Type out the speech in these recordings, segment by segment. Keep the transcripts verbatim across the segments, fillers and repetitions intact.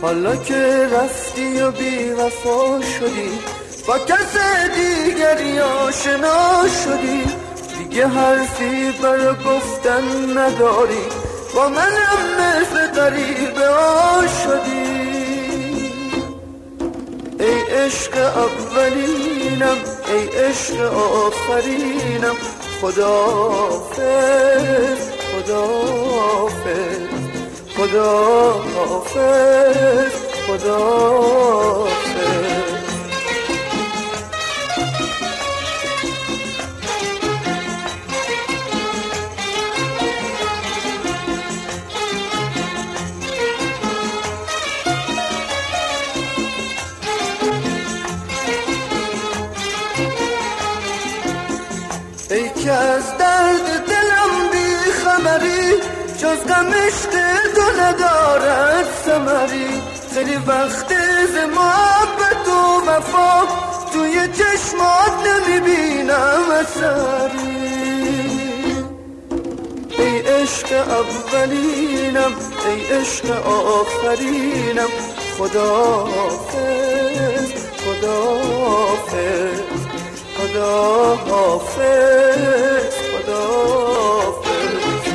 حالا که رفتی و بی وفا شدی، با کس دیگری آشنا شدی، دیگه حرفی برا گفتن نداری، با منم مثل غریبه ها شدی. ای عشق اولینم، ای عشق آخرینم، خداحافظ خداحافظ خداحافظ خداحافظ. ای که از درد دلم بی خبری، جز غم عشق تو ندارد ثمری. خیلی وقت ز محبت و وفا توی چشمات نمیبینم اثری. ای عشق اولینم، ای عشق آخرینم، خداحافظ خداحافظ خداحافظ خداحافظ.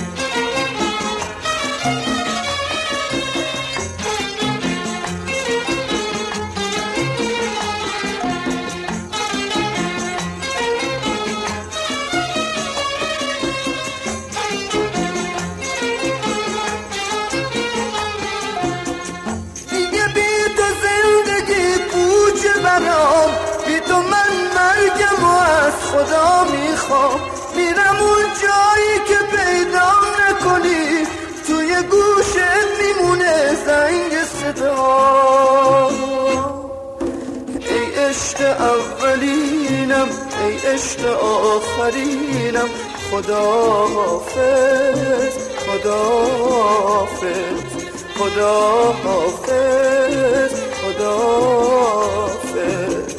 دیگه بی تو زندگی پوچه برام، بی تو من مرگم و از خدا میخوام. میرم اون جایی که پیدا نکنی، توی گوشت میمونه زنگ صدا. ای عشق اولینم، ای عشق آخرینم، خداحافظ خداحافظ خداحافظ خداحافظ.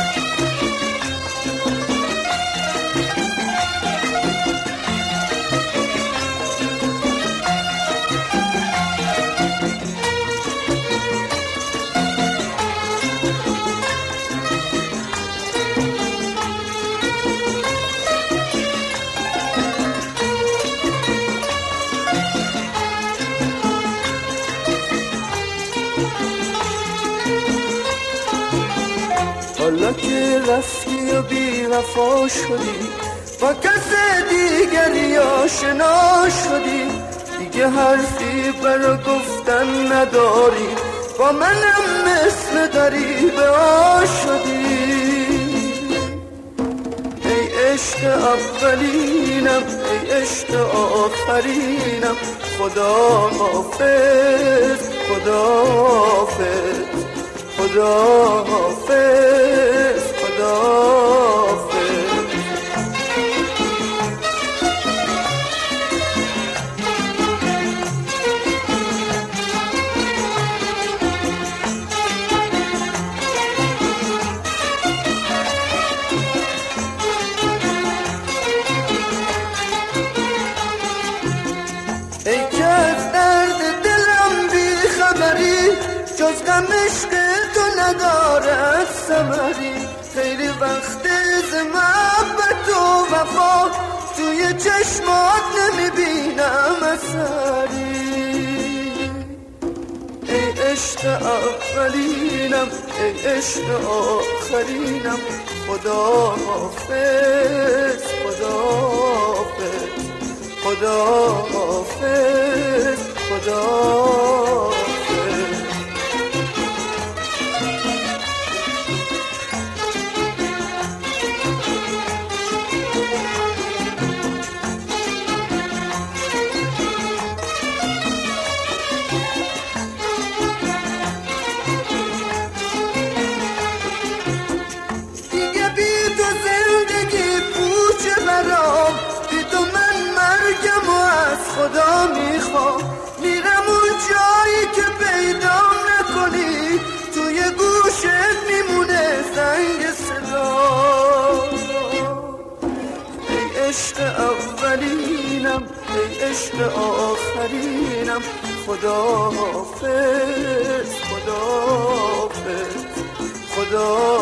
حالا که رفتی و بی وفا شدی، با کس دیگری آشنا شدی، دیگه حرفی برا گفتن نداری، با منم مثل غریبه ها شدی. ای عشق اولینم، ای عشق آخرینم، خداحافظ خداحافظ خداحافظ خداحافظ. ای که از درد دلم بی خبری، جز غم عشق تو ندارد ثمری. خیلی وقت ز محبت و وفا توی چشمات نمیبینم اثری. ای عشق اولینم، ای عشق آخرینم، خداحافظ خداحافظ خداحافظ خداحافظ. دیگه بی تو زندگی پوچه برام، بی تو من مرگم و از خدا میخوام. میرم اون جایی که پیدا نکنی، توی گوشت میمونه زنگ صدا. ای عشق اولینم، ای عشق آخرینم، خداحافظ خدا